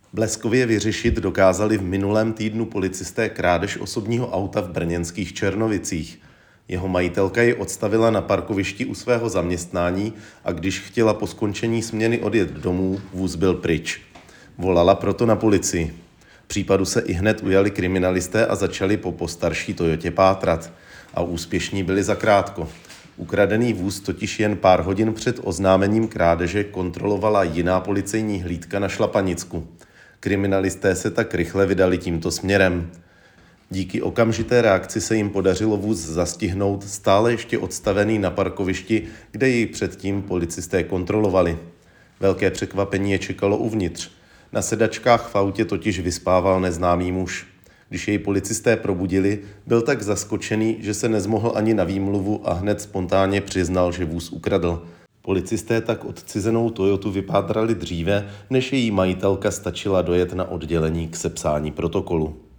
Bleskově vyřešit dokázali v minulém týdnu policisté krádež osobního auta v brněnských Černovicích. Jeho majitelka ji odstavila na parkovišti u svého zaměstnání a když chtěla po skončení směny odjet domů, vůz byl pryč. Volala proto na policii. Případu se ihned ujali kriminalisté a začali po postarší Toyotě pátrat. A úspěšní byli zakrátko. Ukradený vůz totiž jen pár hodin před oznámením krádeže kontrolovala jiná policejní hlídka na Šlapanicku. Kriminalisté se tak rychle vydali tímto směrem. Díky okamžité reakci se jim podařilo vůz zastihnout, stále ještě odstavený na parkovišti, kde jej předtím policisté kontrolovali. Velké překvapení je čekalo uvnitř. Na sedačkách v autě totiž vyspával neznámý muž. Když jej policisté probudili, byl tak zaskočený, že se nezmohl ani na výmluvu a hned spontánně přiznal, že vůz ukradl. Policisté tak odcizenou Toyotu vypátrali dříve, než její majitelka stačila dojet na oddělení k sepsání protokolu.